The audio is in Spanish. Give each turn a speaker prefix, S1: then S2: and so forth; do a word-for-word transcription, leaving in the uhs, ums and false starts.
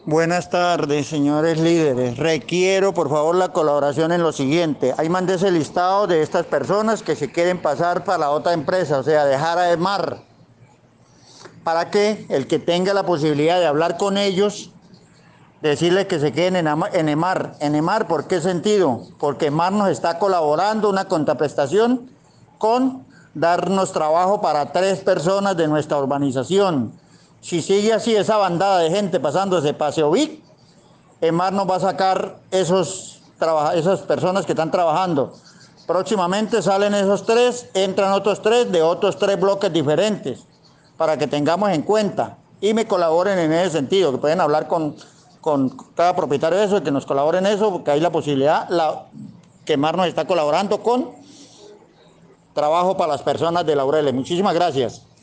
S1: Buenas tardes, señores líderes. Requiero, por favor, la colaboración en lo siguiente. Ahí mandé ese listado de estas personas que se quieren pasar para la otra empresa, o sea, dejar a EMAR, para que el que tenga la posibilidad de hablar con ellos, decirles que se queden en, en EMAR. ¿En EMAR por qué sentido? Porque EMAR nos está colaborando una contraprestación con darnos trabajo para tres personas de nuestra urbanización. Si sigue así esa bandada de gente pasándose Paseo Vic, EMAR nos va a sacar esos, esas personas que están trabajando. Próximamente salen esos tres, entran otros tres de otros tres bloques diferentes, para que tengamos en cuenta y me colaboren en ese sentido, que pueden hablar con, con cada propietario de eso, que nos colaboren en eso, porque hay la posibilidad, la, que EMAR nos está colaborando con trabajo para las personas de Laureles. Muchísimas gracias.